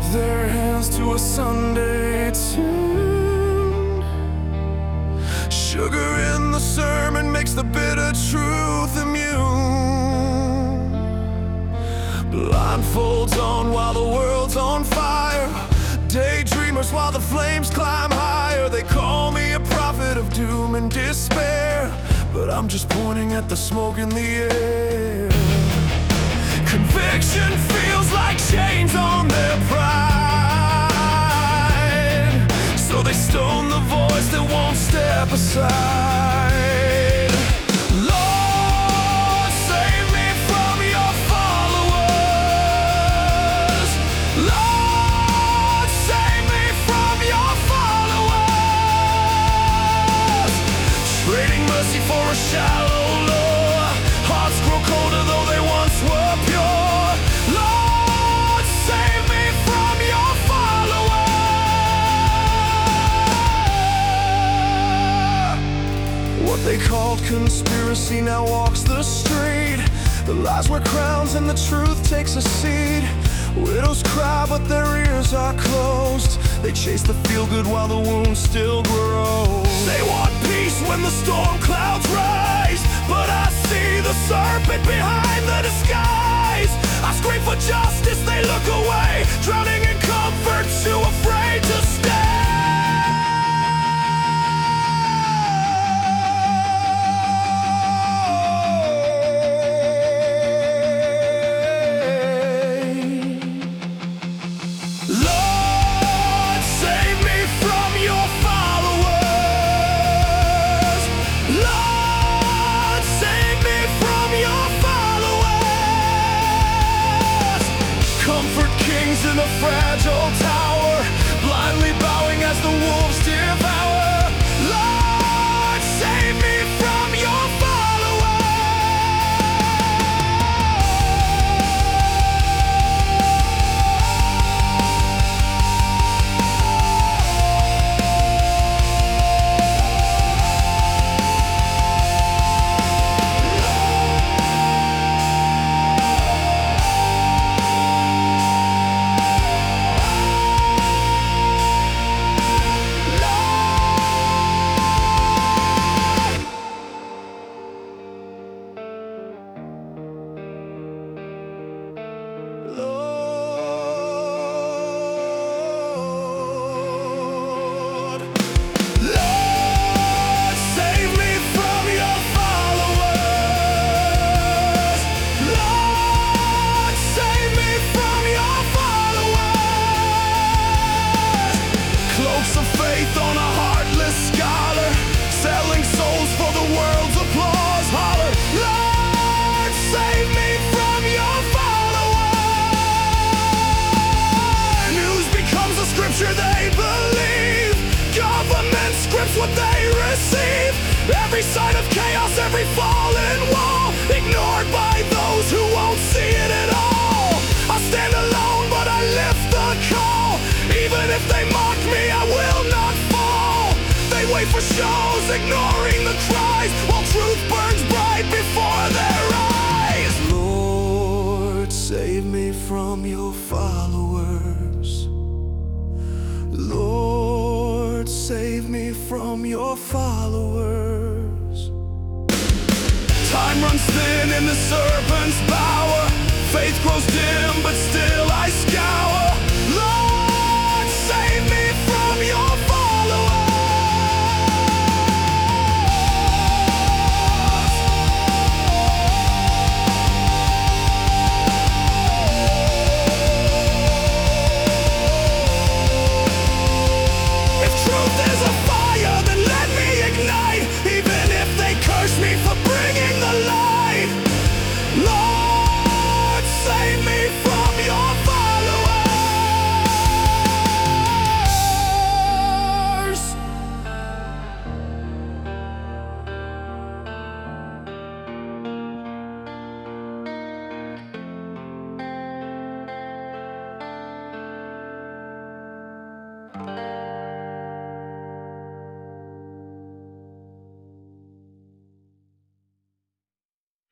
their hands to a Sunday tune. Sugar in the sermon makes the bitter truth immune. Blindfolds on while the world's on fire, daydreamers while the flames climb higher. They call me a prophet of doom and despair, but I'm just pointing at the smoke in the air. Conviction feels like chains on their pride, so they stone the voice that won't step aside. Lord, save me from your followers. Lord, save me from your followers. Trading mercy for a shallow lure, hearts grow colder though they once were pure. Lord, save me from your follower. What they called conspiracy now walks the street. The lies wear crowns and the truth takes a seat. Widows cry but their ears are closed. They chase the feel-good while the wound still grows. They want peace when the storm clouds rise, but I see the serpent behind the disguise. I scream for justice, they look away, drowning in comfort, too afraid to stay. Lord, save me from your followers. Lord, save me from your followers. Comfort kings in a fragile tower, blindly bowing as the wolves devour. Lord, save me from your on a heartless scholar, selling souls for the world's applause. Holler, Lord, save me from your followers. News becomes a scripture they believe. Government scripts what they receive. Every sign of chaos, every fallen wall, ignored by those who won't see it at all. I stand alone, but I lift the call. Even if they mock me, I will not fall. They wait for shows, ignoring the cries, while truth burns bright before their eyes. Lord, save me from your followers. Lord, save me from your followers. Time runs thin in the serpent's power. Faith grows dim, but still I scour.